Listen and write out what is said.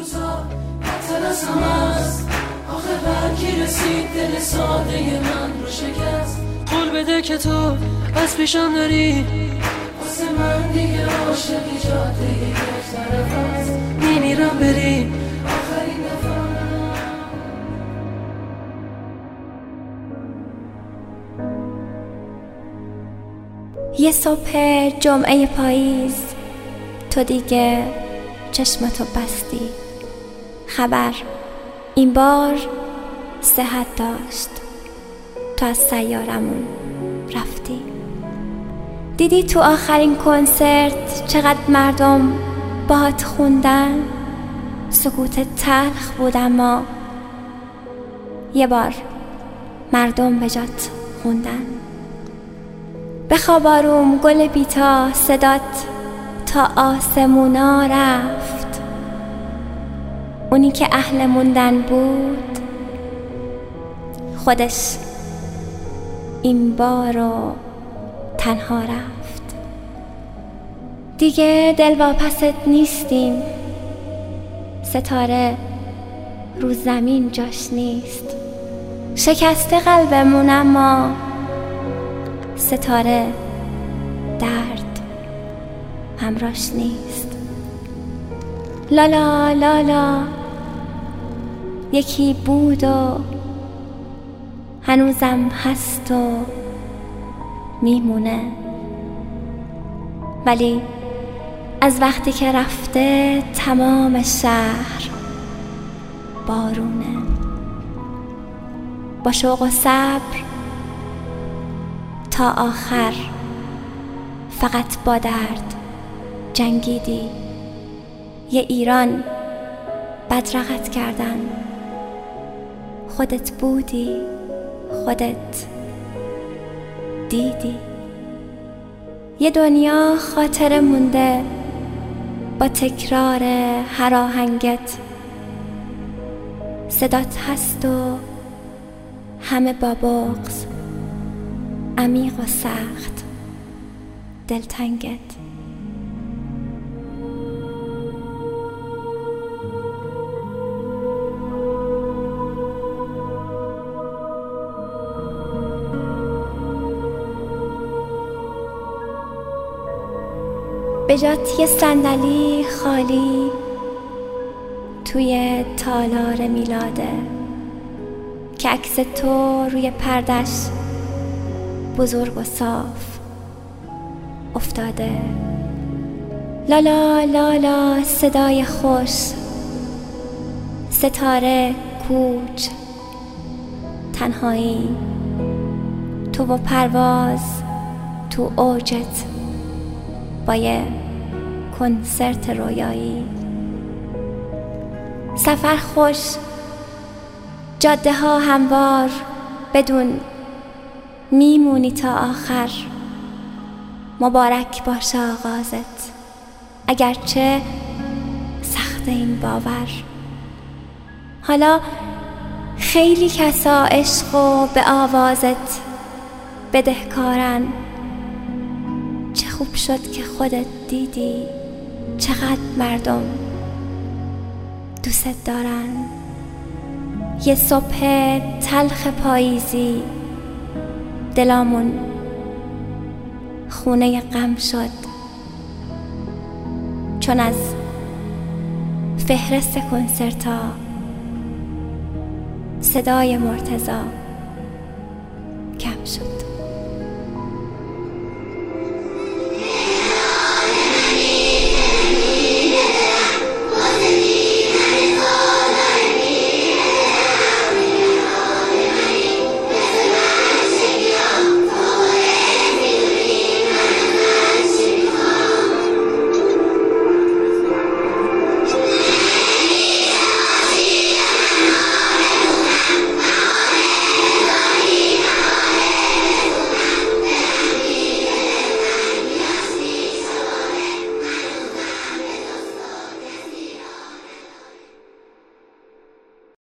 روزا بدتر از همه است. آخه برکی رسید دل ساده من رو شکست. قول بده که تو از پیشم داری، واسه من دیگه عاشقی جاده یک طرف است. میمیرم بری آخرین دفعه. یه صبح جمعه پاییز تو دیگه چشمتو بستی. خبر این بار صحت داشت، تو از سیارمون رفتی. دیدی تو آخرین کنسرت چقدر مردم باهات خوندن؟ سکوت تلخ بود اما یه بار مردم به جات خوندن. بخواب آروم گل بیتا، صدات تا آسمونا رفت. اونی که اهل موندن بود خودش این بارو تنها رفت. دیگه دلواپست نیستیم، ستاره رو زمین جاش نیست. شکسته قلبمون اما ستاره درد همراش نیست. لالا لالا یکی بود و هنوزم هست و میمونه، ولی از وقتی که رفته تمام شهر بارونه. با شوق و صبر تا آخر فقط با درد جنگیدی. یه ایران بدرقت کردن، خودت بودی، خودت دیدی. یه دنیا خاطره مونده با تکرار هر آهنگت. صدات هست و همه با بغض، عمیق و سخت دلتنگت. به جات یه صندلی خالی توی تالار میلاده که عکس تو روی پردش بزرگ و صاف افتاده. لالا لالا صدای خوش، ستاره کوچ، تنهایی، تو و پرواز تو اوجت با یه کنسرت رویایی. سفر خوش، جاده ها هموار، بدون میمونی تا آخر. مبارک باشه آغازت، اگرچه سخت این باور. حالا خیلی کسا عشق و به آوازت بدهکارن. چه خوب شد که خودت دیدی چقدر مردم دوست دارن. یه صبح تلخ پاییزی دلامون خونه غم شد، چون از فهرست کنسرتا صدای مرتضی